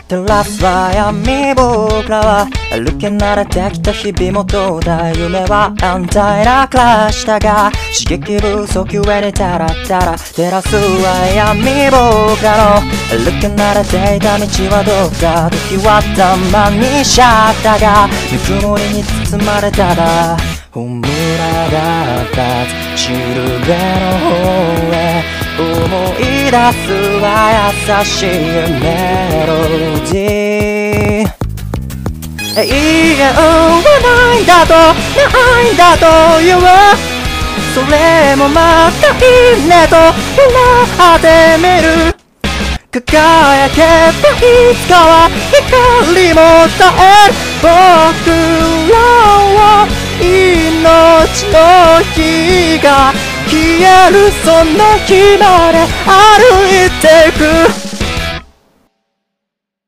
照らすは闇僕らは歩き慣れてきた日々もどうだ夢は安泰な暮らしだが刺激不足ゆえにタラタラ照らすは闇僕らの歩き慣れていた道はどうだ時はたまにシャッターがぬくもりに包まれたら本村だったシルベの方へ思い出すは優しいメロディー永遠はないんだとないんだと言うそれもまたいいねと笑ってみる輝けばいつかは光も絶える僕らは命の火が消えるその日まで歩いていく